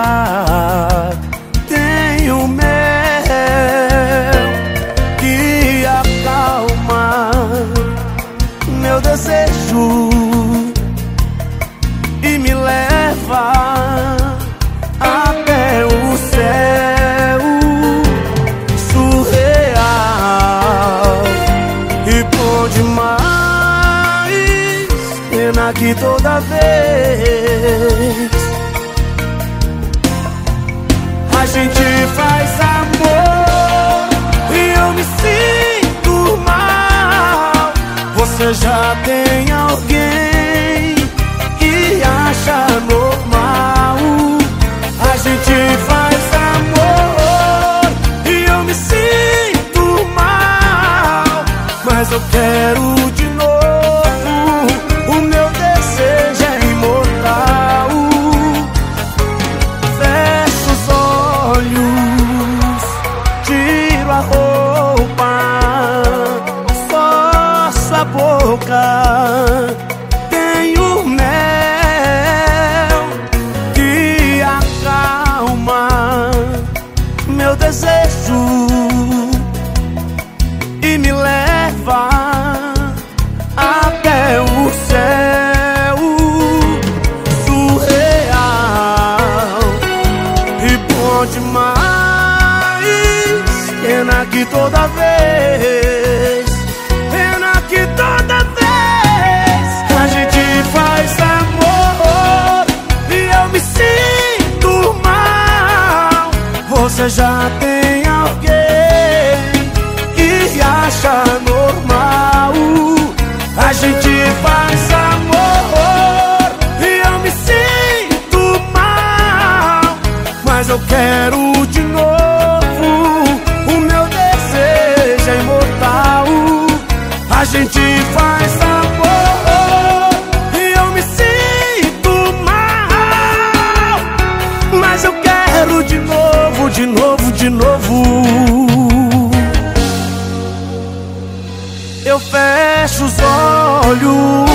tem o mel que acalma meu desejo e me leva até o céu surreal e bom demais. Pena que toda vez a gente faz amor e eu me sinto mal. Você já tem alguém que acha normal. A gente faz amor e eu me sinto mal, mas eu quero de novo. O meu desejo é imortal. Fecho os olhos, tiro a roupa, forço a boca. Tenho mel que acalma meu desejo e me leva até o céu surreal e bom demais. Pena que toda vez, pena que toda vez a gente faz amor e eu me sinto mal. Você já tem alguém que acha normal. A gente faz amor e eu me sinto mal, mas eu quero de novo. O meu desejo é imortal. A gente faz amor e eu me sinto mal, mas eu quero de novo, de novo, de novo. Eu fecho os olhos,